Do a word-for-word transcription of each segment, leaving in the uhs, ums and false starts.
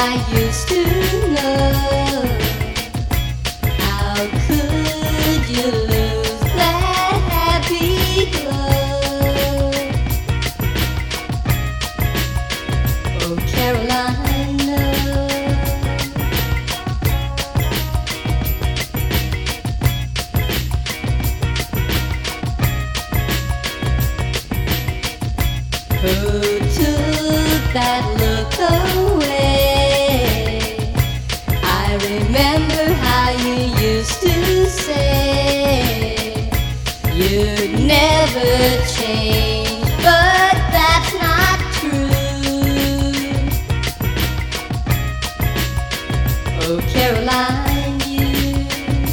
I used to know. How could you lose that happy glow? Oh, Caroline, no. Who took that look away? I remember how you used to say you'd never change, but that's not true. Oh, Caroline, you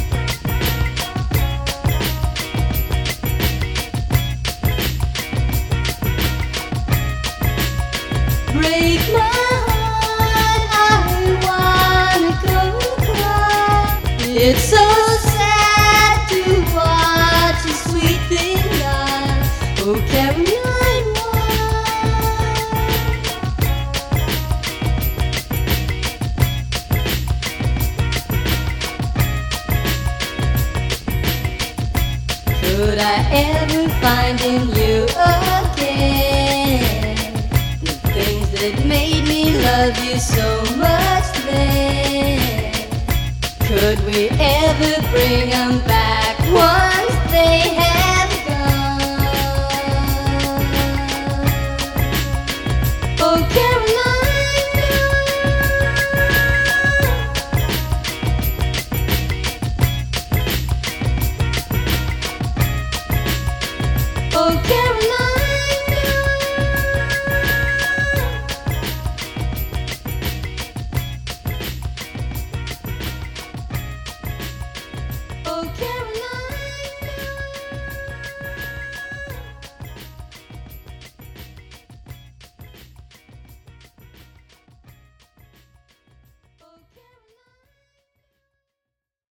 break my heart. I wanna go cry. It's so sad to watch a sweet thing die. Oh, Caroline, why? Could I ever find in you again the things that made me love you so much then? Could we ever bring them back once they had